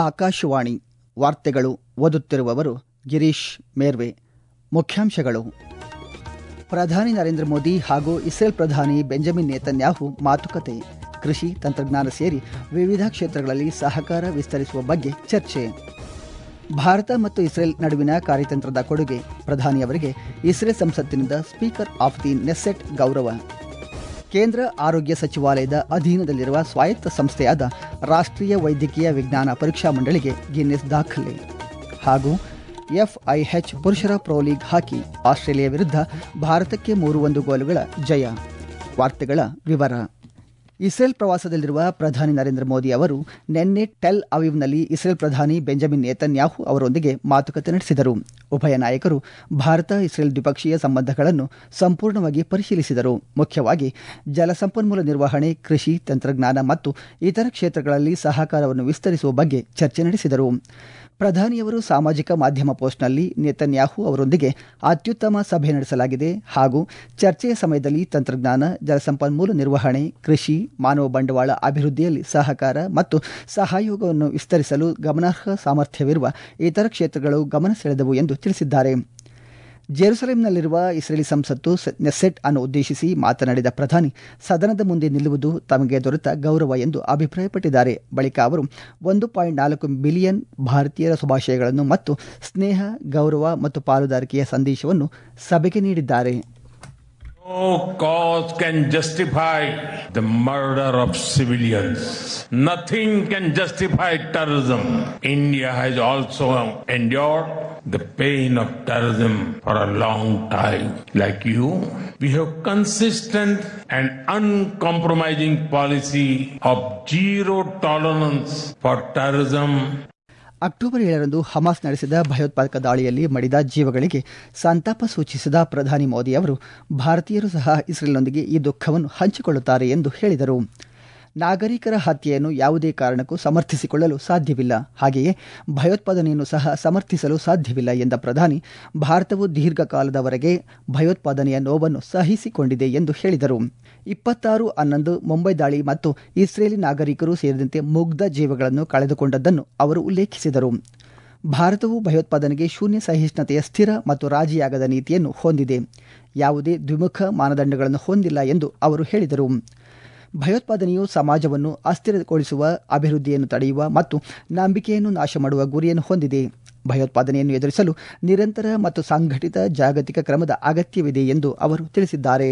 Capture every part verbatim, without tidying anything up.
ಆಕಾಶವಾಣಿ ವಾರ್ತೆಗಳು ಓದುತ್ತಿರುವವರು ಗಿರೀಶ್ ಮೇರ್ವೆ. ಮುಖ್ಯಾಂಶಗಳು: ಪ್ರಧಾನಿ ನರೇಂದ್ರ ಮೋದಿ ಹಾಗೂ ಇಸ್ರೇಲ್ ಪ್ರಧಾನಿ ಬೆಂಜಮಿನ್ ನೇತನ್ಯಾಹು ಮಾತುಕತೆ. ಕೃಷಿ ತಂತ್ರಜ್ಞಾನ ಸೇರಿ ವಿವಿಧ ಕ್ಷೇತ್ರಗಳಲ್ಲಿ ಸಹಕಾರ ವಿಸ್ತರಿಸುವ ಬಗ್ಗೆ ಚರ್ಚೆ. ಭಾರತ ಮತ್ತು ಇಸ್ರೇಲ್ ನಡುವಿನ ಕಾರ್ಯತಂತ್ರದ ಕೊಡುಗೆ. ಪ್ರಧಾನಿಯವರಿಗೆ ಇಸ್ರೇಲ್ ಸಂಸತ್ತಿನಿಂದ ಸ್ಪೀಕರ್ ಆಫ್ ದಿ ನೆಸ್ಸೆಟ್ ಗೌರವ. ಕೇಂದ್ರ ಆರೋಗ್ಯ ಸಚಿವಾಲಯದ ಅಧೀನದಲ್ಲಿರುವ ಸ್ವಾಯತ್ತ ಸಂಸ್ಥೆಯಾದ ರಾಷ್ಟ್ರೀಯ ವೈದ್ಯಕೀಯ ವಿಜ್ಞಾನ ಪರೀಕ್ಷಾ ಮಂಡಳಿಗೆ ಗಿನ್ನೆಸ್ ದಾಖಲೆ. ಹಾಗೂ ಎಫ್ಐಎಚ್ ಪುರುಷರ ಪ್ರೊ ಲೀಗ್ ಹಾಕಿ ಆಸ್ಟ್ರೇಲಿಯಾ ವಿರುದ್ಧ ಭಾರತಕ್ಕೆ ಮೂರು ಒಂದು ಗೋಲುಗಳ ಜಯ. ವಾರ್ತೆಗಳ ವಿವರ. ಇಸ್ರೇಲ್ ಪ್ರವಾಸದಲ್ಲಿರುವ ಪ್ರಧಾನಿ ನರೇಂದ್ರ ಮೋದಿ ಅವರು ನಿನ್ನೆ ಟೆಲ್ ಅವೀವ್ನಲ್ಲಿ ಇಸ್ರೇಲ್ ಪ್ರಧಾನಿ ಬೆಂಜಮಿನ್ ನೇತನ್ಯಾಹು ಅವರೊಂದಿಗೆ ಮಾತುಕತೆ ನಡೆಸಿದರು. ಉಭಯ ನಾಯಕರು ಭಾರತ ಇಸ್ರೇಲ್ ದ್ವಿಪಕ್ಷೀಯ ಸಂಬಂಧಗಳನ್ನು ಸಂಪೂರ್ಣವಾಗಿ ಪರಿಶೀಲಿಸಿದರು. ಮುಖ್ಯವಾಗಿ ಜಲಸಂಪನ್ಮೂಲ ನಿರ್ವಹಣೆ, ಕೃಷಿ ತಂತ್ರಜ್ಞಾನ ಮತ್ತು ಇತರ ಕ್ಷೇತ್ರಗಳಲ್ಲಿ ಸಹಕಾರವನ್ನು ವಿಸ್ತರಿಸುವ ಬಗ್ಗೆ ಚರ್ಚೆ ನಡೆಸಿದರು. ಪ್ರಧಾನಿಯವರು ಸಾಮಾಜಿಕ ಮಾಧ್ಯಮ ಪೋಸ್ಟ್ನಲ್ಲಿ ನೇತನ್ಯಾಹು ಅವರೊಂದಿಗೆ ಅತ್ಯುತ್ತಮ ಸಭೆ ನಡೆಸಲಾಗಿದೆ ಹಾಗೂ ಚರ್ಚೆಯ ಸಮಯದಲ್ಲಿ ತಂತ್ರಜ್ಞಾನ, ಜಲಸಂಪನ್ಮೂಲ ನಿರ್ವಹಣೆ, ಕೃಷಿ, ಮಾನವ ಬಂಡವಾಳ ಅಭಿವೃದ್ಧಿಯಲ್ಲಿ ಸಹಕಾರ ಮತ್ತು ಸಹಯೋಗವನ್ನು ವಿಸ್ತರಿಸಲು ಗಮನಾರ್ಹ ಸಾಮರ್ಥ್ಯವಿರುವ ಇತರ ಕ್ಷೇತ್ರಗಳು ಗಮನ ಸೆಳೆದವು ಎಂದು ತಿಳಿಸಿದ್ದಾರೆ. ಜೆರುಸಲೆಂನಲ್ಲಿರುವ ಇಸ್ರೇಲಿ ಸಂಸತ್ತು ನೆಸ್ಸೆಟ್ ಅನ್ನು ಉದ್ದೇಶಿಸಿ ಮಾತನಾಡಿದ ಪ್ರಧಾನಿ, ಸದನದ ಮುಂದೆ ನಿಲ್ಲುವುದು ತಮಗೆ ದೊರೆತ ಗೌರವ ಎಂದು ಅಭಿಪ್ರಾಯಪಟ್ಟಿದ್ದಾರೆ. ಬಳಿಕ ಅವರು ಒಂದು ಪಾಯಿಂಟ್ ನಾಲ್ಕು ಬಿಲಿಯನ್ ಭಾರತೀಯರ ಶುಭಾಶಯಗಳನ್ನು ಮತ್ತು ಸ್ನೇಹ, ಗೌರವ ಮತ್ತು ಪಾಲುದಾರಿಕೆಯ ಸಂದೇಶವನ್ನು ಸಭೆಗೆ ನೀಡಿದ್ದಾರೆ. No cause can justify the murder of civilians. Nothing can justify terrorism. India has also endured the pain of terrorism for a long time. Like you, we have consistent and uncompromising policy of zero tolerance for terrorism. October ಏಳರಂದು Hamas ನಡೆಸಿದ ಭಯೋತ್ಪಾದಕ ದಾಳಿಯಲ್ಲಿ ಮಡಿದ ಜೀವಗಳಿಗೆ ಸಂತಾಪ ಸೂಚಿಸಿದ ಪ್ರಧಾನಿ ಮೋದಿ ಅವರು ಭಾರತೀಯರು ಸಹ ಇಸ್ರೇಲ್ನೊಂದಿಗೆ ಈ ದುಃಖವನ್ನು ಹಂಚಿಕೊಳ್ಳುತ್ತಾರೆ ಎಂದು ಹೇಳಿದರು. ನಾಗರಿಕರ ಹತ್ಯೆಯನ್ನು ಯಾವುದೇ ಕಾರಣಕ್ಕೂ ಸಮರ್ಥಿಸಿಕೊಳ್ಳಲು ಸಾಧ್ಯವಿಲ್ಲ, ಹಾಗೆಯೇ ಭಯೋತ್ಪಾದನೆಯನ್ನು ಸಹ ಸಮರ್ಥಿಸಲು ಸಾಧ್ಯವಿಲ್ಲ ಎಂದ ಪ್ರಧಾನಿ, ಭಾರತವು ದೀರ್ಘಕಾಲದವರೆಗೆ ಭಯೋತ್ಪಾದನೆಯ ನೋವನ್ನು ಸಹಿಸಿಕೊಂಡಿದೆ ಎಂದು ಹೇಳಿದರು. ಇಪ್ಪತ್ತಾರು ಹನ್ನೊಂದು ಮುಂಬೈ ದಾಳಿ ಮತ್ತು ಇಸ್ರೇಲಿ ನಾಗರಿಕರು ಸೇರಿದಂತೆ ಮುಗ್ಧ ಜೀವಗಳನ್ನು ಕಳೆದುಕೊಂಡದ್ದನ್ನು ಅವರು ಉಲ್ಲೇಖಿಸಿದರು. ಭಾರತವು ಭಯೋತ್ಪಾದನೆಗೆ ಶೂನ್ಯ ಸಹಿಷ್ಣುತೆಯ ಸ್ಥಿರ ಮತ್ತು ರಾಜಿಯಾಗದ ನೀತಿಯನ್ನು ಹೊಂದಿದೆ, ಯಾವುದೇ ದ್ವಿಮುಖ ಮಾನದಂಡಗಳನ್ನು ಹೊಂದಿಲ್ಲ ಎಂದು ಅವರು ಹೇಳಿದರು. ಭಯೋತ್ಪಾದನೆಯು ಸಮಾಜವನ್ನು ಅಸ್ಥಿರಗೊಳಿಸುವ, ಅಭಿವೃದ್ಧಿಯನ್ನು ತಡೆಯುವ ಮತ್ತು ನಂಬಿಕೆಯನ್ನು ನಾಶ ಮಾಡುವ ಗುರಿಯನ್ನು ಹೊಂದಿದೆ. ಭಯೋತ್ಪಾದನೆಯನ್ನು ಎದುರಿಸಲು ನಿರಂತರ ಮತ್ತು ಸಂಘಟಿತ ಜಾಗತಿಕ ಕ್ರಮದ ಅಗತ್ಯವಿದೆ ಎಂದು ಅವರು ತಿಳಿಸಿದ್ದಾರೆ.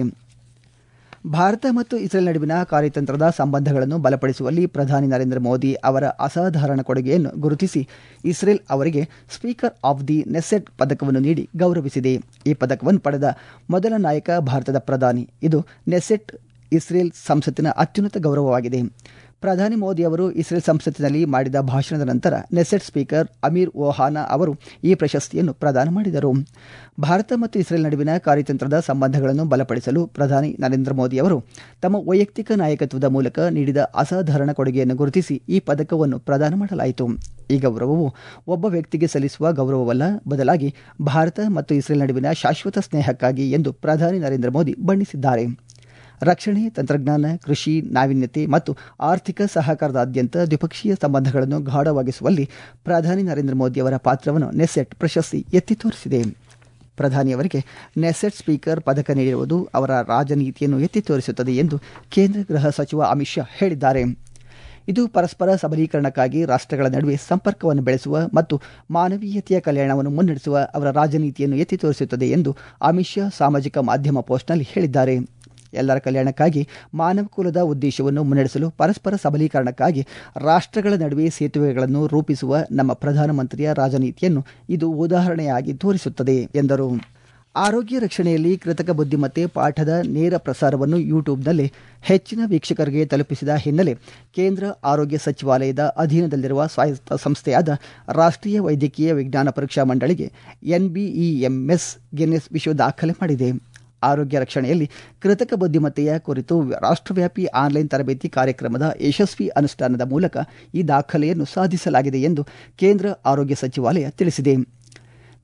ಭಾರತ ಮತ್ತು ಇಸ್ರೇಲ್ ನಡುವಿನ ಕಾರ್ಯತಂತ್ರದ ಸಂಬಂಧಗಳನ್ನು ಬಲಪಡಿಸುವಲ್ಲಿ ಪ್ರಧಾನಿ ನರೇಂದ್ರ ಮೋದಿ ಅವರ ಅಸಾಧಾರಣ ಕೊಡುಗೆಯನ್ನು ಗುರುತಿಸಿ ಇಸ್ರೇಲ್ ಅವರಿಗೆ ಸ್ಪೀಕರ್ ಆಫ್ ದಿ ನೆಸ್ಸೆಟ್ ಪದಕವನ್ನು ನೀಡಿ ಗೌರವಿಸಿದೆ. ಈ ಪದಕವನ್ನು ಪಡೆದ ಮೊದಲ ನಾಯಕ ಭಾರತದ ಪ್ರಧಾನಿ. ಇದು ನೆಸ್ಸೆಟ್ ಇಸ್ರೇಲ್ ಸಂಸತ್ತಿನ ಅತ್ಯುನ್ನತ ಗೌರವವಾಗಿದೆ. ಪ್ರಧಾನಿ ಮೋದಿ ಅವರು ಇಸ್ರೇಲ್ ಸಂಸತ್ತಿನಲ್ಲಿ ಮಾಡಿದ ಭಾಷಣದ ನಂತರ ನೆಸ್ಸೆಟ್ ಸ್ಪೀಕರ್ ಅಮೀರ್ ಓಹಾನಾ ಅವರು ಈ ಪ್ರಶಸ್ತಿಯನ್ನು ಪ್ರದಾನ ಮಾಡಿದರು. ಭಾರತ ಮತ್ತು ಇಸ್ರೇಲ್ ನಡುವಿನ ಕಾರ್ಯತಂತ್ರದ ಸಂಬಂಧಗಳನ್ನು ಬಲಪಡಿಸಲು ಪ್ರಧಾನಿ ನರೇಂದ್ರ ಮೋದಿ ಅವರು ತಮ್ಮ ವೈಯಕ್ತಿಕ ನಾಯಕತ್ವದ ಮೂಲಕ ನೀಡಿದ ಅಸಾಧಾರಣ ಕೊಡುಗೆಯನ್ನು ಗುರುತಿಸಿ ಈ ಪದಕವನ್ನು ಪ್ರದಾನ ಮಾಡಲಾಯಿತು. ಈ ಗೌರವವು ಒಬ್ಬ ವ್ಯಕ್ತಿಗೆ ಸಲ್ಲಿಸುವ ಗೌರವವಲ್ಲ, ಬದಲಾಗಿ ಭಾರತ ಮತ್ತು ಇಸ್ರೇಲ್ ನಡುವಿನ ಶಾಶ್ವತ ಸ್ನೇಹಕ್ಕಾಗಿ ಎಂದು ಪ್ರಧಾನಿ ನರೇಂದ್ರ ಮೋದಿ ಬಣ್ಣಿಸಿದ್ದಾರೆ. ರಕ್ಷಣೆ, ತಂತ್ರಜ್ಞಾನ, ಕೃಷಿ, ನಾವೀನ್ಯತೆ ಮತ್ತು ಆರ್ಥಿಕ ಸಹಕಾರದಾದ್ಯಂತ ದ್ವಿಪಕ್ಷೀಯ ಸಂಬಂಧಗಳನ್ನು ಗಾಢವಾಗಿಸುವಲ್ಲಿ ಪ್ರಧಾನಿ ನರೇಂದ್ರ ಮೋದಿ ಅವರ ಪಾತ್ರವನ್ನು ನೆಸ್ಸೆಟ್ ಪ್ರಶಸ್ತಿ ಎತ್ತಿ ತೋರಿಸಿದೆ. ಪ್ರಧಾನಿಯವರಿಗೆ ನೆಸ್ಸೆಟ್ ಸ್ಪೀಕರ್ ಪದಕ ನೀಡಿರುವುದು ಅವರ ರಾಜನೀತಿಯನ್ನು ಎತ್ತಿ ತೋರಿಸುತ್ತದೆ ಎಂದು ಕೇಂದ್ರ ಗೃಹ ಸಚಿವ ಅಮಿತ್ ಶಾ ಹೇಳಿದ್ದಾರೆ. ಇದು ಪರಸ್ಪರ ಸಬಲೀಕರಣಕ್ಕಾಗಿ ರಾಷ್ಟ್ರಗಳ ನಡುವೆ ಸಂಪರ್ಕವನ್ನು ಬೆಳೆಸುವ ಮತ್ತು ಮಾನವೀಯತೆಯ ಕಲ್ಯಾಣವನ್ನು ಮುನ್ನಡೆಸುವ ಅವರ ರಾಜನೀತಿಯನ್ನು ಎತ್ತಿ ತೋರಿಸುತ್ತದೆ ಎಂದು ಅಮಿತ್ ಶಾ ಸಾಮಾಜಿಕ ಮಾಧ್ಯಮ ಪೋಸ್ಟ್ನಲ್ಲಿ ಹೇಳಿದ್ದಾರೆ. ಎಲ್ಲರ ಕಲ್ಯಾಣಕ್ಕಾಗಿ ಮಾನವಕುಲದ ಉದ್ದೇಶವನ್ನು ಮುನ್ನಡೆಸಲು ಪರಸ್ಪರ ಸಬಲೀಕರಣಕ್ಕಾಗಿ ರಾಷ್ಟ್ರಗಳ ನಡುವೆ ಸೇತುವೆಗಳನ್ನು ರೂಪಿಸುವ ನಮ್ಮ ಪ್ರಧಾನಮಂತ್ರಿಯ ರಾಜನೀತಿಯನ್ನು ಇದು ಉದಾಹರಣೆಯಾಗಿ ತೋರಿಸುತ್ತದೆ ಎಂದರು. ಆರೋಗ್ಯ ರಕ್ಷಣೆಯಲ್ಲಿ ಕೃತಕ ಬುದ್ಧಿಮತ್ತೆ ಪಾಠದ ನೇರ ಪ್ರಸಾರವನ್ನು ಯೂಟ್ಯೂಬ್ನಲ್ಲಿ ಹೆಚ್ಚಿನ ವೀಕ್ಷಕರಿಗೆ ತಲುಪಿಸಿದ ಹಿನ್ನೆಲೆ ಕೇಂದ್ರ ಆರೋಗ್ಯ ಸಚಿವಾಲಯದ ಅಧೀನದಲ್ಲಿರುವ ಸ್ವಾಯತ್ತ ಸಂಸ್ಥೆಯಾದ ರಾಷ್ಟ್ರೀಯ ವೈದ್ಯಕೀಯ ವಿಜ್ಞಾನ ಪರೀಕ್ಷಾ ಮಂಡಳಿಗೆ ಎನ್ಬಿಇಎಂಎಸ್ ಗಿನ್ನೆಸ್ ವಿಶ್ವ ದಾಖಲೆ ಮಾಡಿದೆ. ಆರೋಗ್ಯ ರಕ್ಷಣೆಯಲ್ಲಿ ಕೃತಕ ಬುದ್ಧಿಮತ್ತೆಯ ಕುರಿತು ರಾಷ್ಟ್ರವ್ಯಾಪಿ ಆನ್ಲೈನ್ ತರಬೇತಿ ಕಾರ್ಯಕ್ರಮದ ಯಶಸ್ವಿ ಅನುಷ್ಠಾನದ ಮೂಲಕ ಈ ದಾಖಲೆಯನ್ನು ಸಾಧಿಸಲಾಗಿದೆ ಎಂದು ಕೇಂದ್ರ ಆರೋಗ್ಯ ಸಚಿವಾಲಯ ತಿಳಿಸಿದೆ.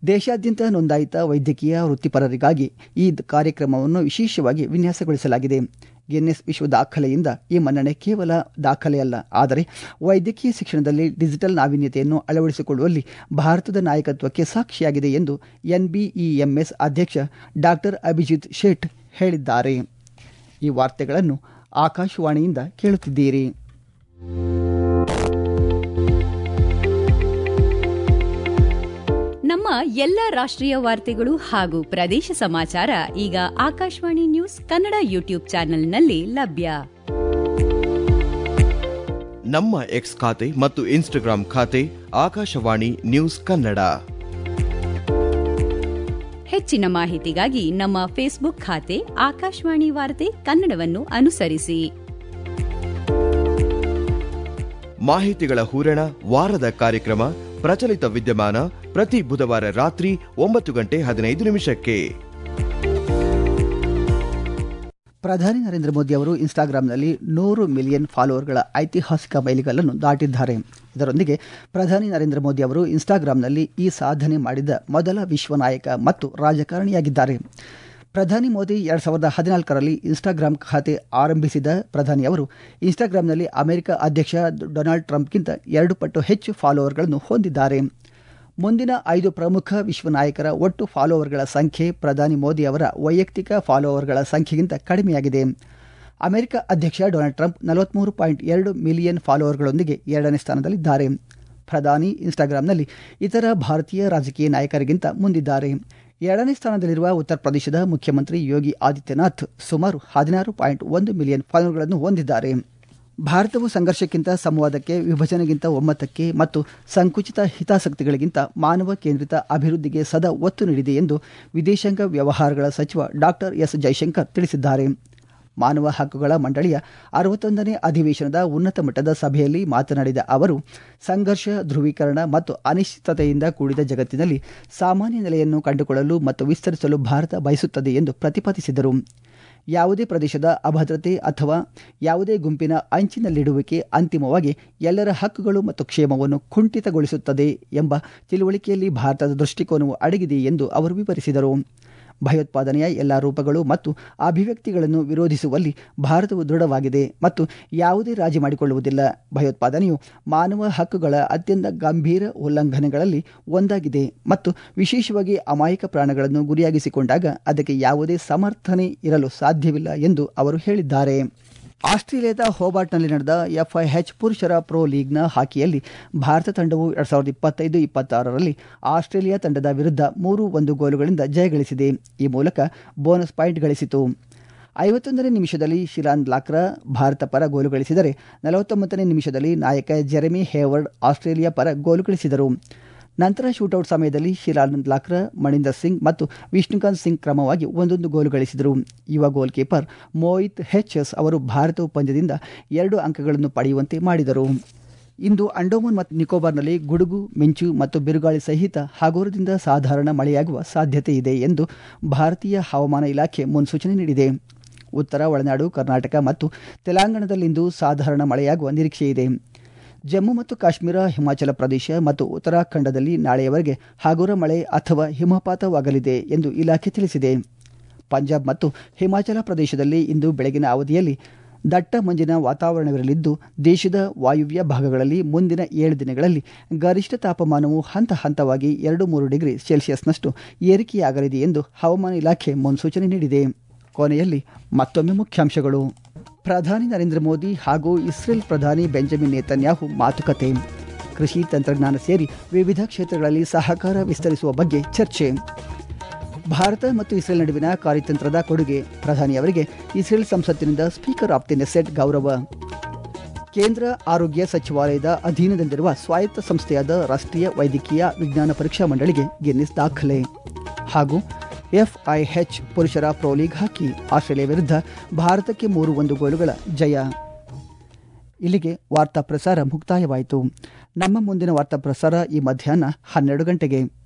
ದೇಶಾದ್ಯಂತ ನೋಂದಾಯಿತ ವೈದ್ಯಕೀಯ ವೃತ್ತಿಪರರಿಗಾಗಿ ಈ ಕಾರ್ಯಕ್ರಮವನ್ನು ವಿಶೇಷವಾಗಿ ವಿನ್ಯಾಸಗೊಳಿಸಲಾಗಿದೆ. ಗಿನ್ನೆಸ್ ವಿಶ್ವ ದಾಖಲೆಯಿಂದ ಈ ಮನ್ನಣೆ ಕೇವಲ ದಾಖಲೆಯಲ್ಲ, ಆದರೆ ವೈದ್ಯಕೀಯ ಶಿಕ್ಷಣದಲ್ಲಿ ಡಿಜಿಟಲ್ ನಾವೀನ್ಯತೆಯನ್ನು ಅಳವಡಿಸಿಕೊಳ್ಳುವಲ್ಲಿ ಭಾರತದ ನಾಯಕತ್ವಕ್ಕೆ ಸಾಕ್ಷಿಯಾಗಿದೆ ಎಂದು ಎನ್ಬಿಇಎಂಎಸ್ ಅಧ್ಯಕ್ಷ ಡಾಕ್ಟರ್ ಅಭಿಜಿತ್ ಶೇಟ್ ಹೇಳಿದ್ದಾರೆ. ಈ ವಾರ್ತೆಗಳನ್ನು ಆಕಾಶವಾಣಿಯಿಂದ ಕೇಳುತ್ತಿದ್ದೀರಿ. ನಮ್ಮ ಎಲ್ಲ ರಾಷ್ಟ್ರೀಯ ವಾರ್ತೆಗಳು ಹಾಗೂ ಪ್ರದೇಶ ಸಮಾಚಾರ ಈಗ ಆಕಾಶವಾಣಿ ನ್ಯೂಸ್ ಕನ್ನಡ ಯೂಟ್ಯೂಬ್ ಚಾನೆಲ್ನಲ್ಲಿ ಲಭ್ಯ. ನಮ್ಮ ಎಕ್ಸ್ ಖಾತೆ ಮತ್ತು ಇನ್ಸ್ಟಾಗ್ರಾಂ ಖಾತೆ ಆಕಾಶವಾಣಿ ನ್ಯೂಸ್ ಕನ್ನಡ. ಹೆಚ್ಚಿನ ಮಾಹಿತಿಗಾಗಿ ನಮ್ಮ ಫೇಸ್ಬುಕ್ ಖಾತೆ ಆಕಾಶವಾಣಿ ವಾರ್ತೆ ಕನ್ನಡವನ್ನು ಅನುಸರಿಸಿ. ಮಾಹಿತಿಗಳ ಹೂರಣ, ವಾರದ ಕಾರ್ಯಕ್ರಮ, ಪ್ರಚಲಿತ ವಿದ್ಯಮಾನ ಪ್ರತಿ ಬುಧವಾರ ರಾತ್ರಿ ಒಂಬತ್ತು ಗಂಟೆ ಹದಿನೈದು ನಿಮಿಷಕ್ಕೆ. ಪ್ರಧಾನಿ ನರೇಂದ್ರ ಮೋದಿ ಅವರು ಇನ್ಸ್ಟಾಗ್ರಾಂನಲ್ಲಿ ನೂರು ಮಿಲಿಯನ್ ಫಾಲೋವರ್ಗಳ ಐತಿಹಾಸಿಕ ಮೈಲಿಗಲ್ಲನ್ನು ದಾಟಿದ್ದಾರೆ. ಇದರೊಂದಿಗೆ ಪ್ರಧಾನಿ ನರೇಂದ್ರ ಮೋದಿ ಅವರು ಇನ್ಸ್ಟಾಗ್ರಾಂನಲ್ಲಿ ಈ ಸಾಧನೆ ಮಾಡಿದ ಮೊದಲ ವಿಶ್ವ ನಾಯಕ ಮತ್ತು ರಾಜಕಾರಣಿಯಾಗಿದ್ದಾರೆ. ಪ್ರಧಾನಿ ಮೋದಿ ಎರಡು ಸಾವಿರದ ಹದಿನಾಲ್ಕರಲ್ಲಿ ಇನ್ಸ್ಟಾಗ್ರಾಂ ಖಾತೆ ಆರಂಭಿಸಿದ ಪ್ರಧಾನಿ ಅವರು ಇನ್ಸ್ಟಾಗ್ರಾಂನಲ್ಲಿ ಅಮೆರಿಕ ಅಧ್ಯಕ್ಷ ಡೊನಾಲ್ಡ್ ಟ್ರಂಪ್ಗಿಂತ ಎರಡು ಪಟ್ಟು ಹೆಚ್ಚು ಫಾಲೋವರ್ಗಳನ್ನು ಹೊಂದಿದ್ದಾರೆ. ಮುಂದಿನ ಐದು ಪ್ರಮುಖ ವಿಶ್ವ ನಾಯಕರ ಒಟ್ಟು ಫಾಲೋವರ್ಗಳ ಸಂಖ್ಯೆ ಪ್ರಧಾನಿ ಮೋದಿ ಅವರ ವೈಯಕ್ತಿಕ ಫಾಲೋವರ್ಗಳ ಸಂಖ್ಯೆಗಿಂತ ಕಡಿಮೆಯಾಗಿದೆ. ಅಮೆರಿಕ ಅಧ್ಯಕ್ಷ ಡೊನಾಲ್ಡ್ ಟ್ರಂಪ್ ನಲವತ್ಮೂರು ಪಾಯಿಂಟ್ ಎರಡು ಮಿಲಿಯನ್ ಫಾಲೋವರ್ಗಳೊಂದಿಗೆ ಎರಡನೇ ಸ್ಥಾನದಲ್ಲಿದ್ದಾರೆ. ಪ್ರಧಾನಿ ಇನ್ಸ್ಟಾಗ್ರಾಂನಲ್ಲಿ ಇತರ ಭಾರತೀಯ ರಾಜಕೀಯ ನಾಯಕರಿಗಿಂತ ಮುಂದಿದ್ದಾರೆ. ಎರಡನೇ ಸ್ಥಾನದಲ್ಲಿರುವ ಉತ್ತರ ಪ್ರದೇಶದ ಮುಖ್ಯಮಂತ್ರಿ ಯೋಗಿ ಆದಿತ್ಯನಾಥ್ ಸುಮಾರು ಹದಿನಾರು ಪಾಯಿಂಟ್ ಒಂದು ಮಿಲಿಯನ್ ಫಾಲೋವರ್ಗಳನ್ನು ಹೊಂದಿದ್ದಾರೆ. ಭಾರತವು ಸಂಘರ್ಷಕ್ಕಿಂತ ಸಂವಾದಕ್ಕೆ, ವಿಭಜನೆಗಿಂತ ಒಮ್ಮತಕ್ಕೆ ಮತ್ತು ಸಂಕುಚಿತ ಹಿತಾಸಕ್ತಿಗಳಿಗಿಂತ ಮಾನವ ಕೇಂದ್ರಿತ ಅಭಿವೃದ್ಧಿಗೆ ಸದಾ ಒತ್ತು ನೀಡಿದೆ ಎಂದು ವಿದೇಶಾಂಗ ವ್ಯವಹಾರಗಳ ಸಚಿವ ಡಾಕ್ಟರ್ ಎಸ್ ಜೈಶಂಕರ್ ತಿಳಿಸಿದ್ದಾರೆ. ಮಾನವ ಹಕ್ಕುಗಳ ಮಂಡಳಿಯ ಅರವತ್ತೊಂದನೇ ಅಧಿವೇಶನದ ಉನ್ನತ ಮಟ್ಟದ ಸಭೆಯಲ್ಲಿ ಮಾತನಾಡಿದ ಅವರು, ಸಂಘರ್ಷ, ಧ್ರುವೀಕರಣ ಮತ್ತು ಅನಿಶ್ಚಿತತೆಯಿಂದ ಕೂಡಿದ ಜಗತ್ತಿನಲ್ಲಿ ಸಾಮಾನ್ಯ ನೆಲೆಯನ್ನು ಕಂಡುಕೊಳ್ಳಲು ಮತ್ತು ವಿಸ್ತರಿಸಲು ಭಾರತ ಬಯಸುತ್ತದೆ ಎಂದು ಪ್ರತಿಪಾದಿಸಿದರು. ಯಾವುದೇ ಪ್ರದೇಶದ ಅಭದ್ರತೆ ಅಥವಾ ಯಾವುದೇ ಗುಂಪಿನ ಅಂಚಿನಲ್ಲಿಡುವಿಕೆ ಅಂತಿಮವಾಗಿ ಎಲ್ಲರ ಹಕ್ಕುಗಳು ಮತ್ತು ಕ್ಷೇಮವನ್ನು ಕುಂಠಿತಗೊಳಿಸುತ್ತದೆ ಎಂಬ ತಿಳುವಳಿಕೆಯಲ್ಲಿ ಭಾರತದ ದೃಷ್ಟಿಕೋನವು ಅಡಗಿದೆ ಎಂದು ಅವರು ವಿವರಿಸಿದರು. ಭಯೋತ್ಪಾದನೆಯ ಎಲ್ಲ ರೂಪಗಳು ಮತ್ತು ಅಭಿವ್ಯಕ್ತಿಗಳನ್ನು ವಿರೋಧಿಸುವಲ್ಲಿ ಭಾರತವು ದೃಢವಾಗಿದೆ ಮತ್ತು ಯಾವುದೇ ರಾಜಿ ಮಾಡಿಕೊಳ್ಳುವುದಿಲ್ಲ. ಭಯೋತ್ಪಾದನೆಯು ಮಾನವ ಹಕ್ಕುಗಳ ಅತ್ಯಂತ ಗಂಭೀರ ಉಲ್ಲಂಘನೆಗಳಲ್ಲಿ ಒಂದಾಗಿದೆ ಮತ್ತು ವಿಶೇಷವಾಗಿ ಅಮಾಯಕ ಪ್ರಾಣಗಳನ್ನು ಗುರಿಯಾಗಿಸಿಕೊಂಡಾಗ ಅದಕ್ಕೆ ಯಾವುದೇ ಸಮರ್ಥನೆ ಇರಲು ಸಾಧ್ಯವಿಲ್ಲ ಎಂದು ಅವರು ಹೇಳಿದ್ದಾರೆ. ಆಸ್ಟ್ರೇಲಿಯಾದ ಹೋಬಾರ್ಟ್ನಲ್ಲಿ ನಡೆದ ಎಫ್ಐಎಚ್ ಪುರುಷರ ಪ್ರೊ ಲೀಗ್ನ ಹಾಕಿಯಲ್ಲಿ ಭಾರತ ತಂಡವು ಎರಡು ಸಾವಿರದ ಇಪ್ಪತ್ತೈದು ಇಪ್ಪತ್ತಾರರಲ್ಲಿ ಆಸ್ಟ್ರೇಲಿಯಾ ತಂಡದ ವಿರುದ್ಧ ಮೂರು ಒಂದು ಗೋಲುಗಳಿಂದ ಜಯಗಳಿಸಿದೆ. ಈ ಮೂಲಕ ಬೋನಸ್ ಪಾಯಿಂಟ್ ಗಳಿಸಿತು. ಐವತ್ತೊಂದನೇ ನಿಮಿಷದಲ್ಲಿ ಶಿಲಾನ್ ಲಾಕ್ರಾ ಭಾರತ ಪರ ಗೋಲು ಗಳಿಸಿದರೆ ನಲವತ್ತೊಂಬತ್ತನೇ ನಿಮಿಷದಲ್ಲಿ ನಾಯಕ ಜೆರೆಮಿ ಹೇವರ್ಡ್ ಆಸ್ಟ್ರೇಲಿಯಾ ಪರ ಗೋಲು ಗಳಿಸಿದರು. ನಂತರ ಶೂಟೌಟ್ ಸಮಯದಲ್ಲಿ ಶಿಲಾನಂದ್ ಲಾಕ್ರಾ, ಮಣಿಂದರ್ ಸಿಂಗ್ ಮತ್ತು ವಿಷ್ಣುಕಾಂತ್ ಸಿಂಗ್ ಕ್ರಮವಾಗಿ ಒಂದೊಂದು ಗೋಲು ಗಳಿಸಿದರು. ಯುವ ಗೋಲ್ ಕೀಪರ್ ಮೋಹಿತ್ ಹೆಚ್ಎಸ್ ಅವರು ಭಾರತವು ಪಂದ್ಯದಿಂದ ಎರಡು ಅಂಕಗಳನ್ನು ಪಡೆಯುವಂತೆ ಮಾಡಿದರು. ಇಂದು ಅಂಡೋಮಾನ್ ಮತ್ತು ನಿಕೋಬಾರ್ನಲ್ಲಿ ಗುಡುಗು, ಮಿಂಚು ಮತ್ತು ಬಿರುಗಾಳಿ ಸಹಿತ ಹಗುರದಿಂದ ಸಾಧಾರಣ ಮಳೆಯಾಗುವ ಸಾಧ್ಯತೆ ಇದೆ ಎಂದು ಭಾರತೀಯ ಹವಾಮಾನ ಇಲಾಖೆ ಮುನ್ಸೂಚನೆ ನೀಡಿದೆ. ಉತ್ತರ ಒಳನಾಡು ಕರ್ನಾಟಕ ಮತ್ತು ತೆಲಂಗಾಣದಲ್ಲಿಂದು ಸಾಧಾರಣ ಮಳೆಯಾಗುವ ನಿರೀಕ್ಷೆಯಿದೆ. ಜಮ್ಮು ಮತ್ತು ಕಾಶ್ಮೀರ, ಹಿಮಾಚಲ ಪ್ರದೇಶ ಮತ್ತು ಉತ್ತರಾಖಂಡದಲ್ಲಿ ನಾಳೆಯವರೆಗೆ ಹಗುರ ಮಳೆ ಅಥವಾ ಹಿಮಪಾತವಾಗಲಿದೆ ಎಂದು ಇಲಾಖೆ ತಿಳಿಸಿದೆ. ಪಂಜಾಬ್ ಮತ್ತು ಹಿಮಾಚಲ ಪ್ರದೇಶದಲ್ಲಿ ಇಂದು ಬೆಳಗಿನ ಅವಧಿಯಲ್ಲಿ ದಟ್ಟ ಮಂಜಿನ ವಾತಾವರಣವಿರಲಿದ್ದು, ದೇಶದ ವಾಯುವ್ಯ ಭಾಗಗಳಲ್ಲಿ ಮುಂದಿನ ಏಳು ದಿನಗಳಲ್ಲಿ ಗರಿಷ್ಠ ತಾಪಮಾನವು ಹಂತ ಹಂತವಾಗಿ ಎರಡು ಮೂರು ಡಿಗ್ರಿ ಸೆಲ್ಸಿಯಸ್ನಷ್ಟು ಏರಿಕೆಯಾಗಲಿದೆ ಎಂದು ಹವಾಮಾನ ಇಲಾಖೆ ಮುನ್ಸೂಚನೆ ನೀಡಿದೆ. ಕೊನೆಯಲ್ಲಿ ಮತ್ತೊಮ್ಮೆ ಮುಖ್ಯಾಂಶಗಳು. ಪ್ರಧಾನಿ ನರೇಂದ್ರ ಮೋದಿ ಹಾಗೂ ಇಸ್ರೇಲ್ ಪ್ರಧಾನಿ ಬೆಂಜಮಿನ್ ನೇತನ್ಯಾಹು ಮಾತುಕತೆ. ಕೃಷಿ ತಂತ್ರಜ್ಞಾನ ಸೇರಿ ವಿವಿಧ ಕ್ಷೇತ್ರಗಳಲ್ಲಿ ಸಹಕಾರ ವಿಸ್ತರಿಸುವ ಬಗ್ಗೆ ಚರ್ಚೆ. ಭಾರತ ಮತ್ತು ಇಸ್ರೇಲ್ ನಡುವಿನ ಕಾರ್ಯತಂತ್ರದ ಕೊಡುಗೆ, ಪ್ರಧಾನಿಯವರಿಗೆ ಇಸ್ರೇಲ್ ಸಂಸತ್ತಿನಿಂದ ಸ್ಪೀಕರ್ ಆಫ್ ದಿ ನೆಸೆಟ್ ಗೌರವ. ಕೇಂದ್ರ ಆರೋಗ್ಯ ಸಚಿವಾಲಯದ ಅಧೀನದಲ್ಲಿರುವ ಸ್ವಾಯತ್ತ ಸಂಸ್ಥೆಯಾದ ರಾಷ್ಟ್ರೀಯ ವೈದ್ಯಕೀಯ ವಿಜ್ಞಾನ ಪರೀಕ್ಷಾ ಮಂಡಳಿಗೆ ಗಿನ್ನಿಸ್ ದಾಖಲೆ. ಹಾಗೂ ಎಫ್ಐಎಚ್ ಪುರುಷರ ಪ್ರೊ ಲೀಗ್ ಹಾಕಿ ಆಸ್ಟ್ರೇಲಿಯಾ ವಿರುದ್ಧ ಭಾರತಕ್ಕೆ ಮೂರು ಒಂದು ಗೋಲುಗಳ ಜಯ. ಇಲ್ಲಿಗೆ ವಾರ್ತಾ ಪ್ರಸಾರ ಮುಕ್ತಾಯವಾಯಿತು. ನಮ್ಮ ಮುಂದಿನ ವಾರ್ತಾ ಪ್ರಸಾರ ಈ ಮಧ್ಯಾಹ್ನ ಹನ್ನೆರಡು ಗಂಟೆಗೆ.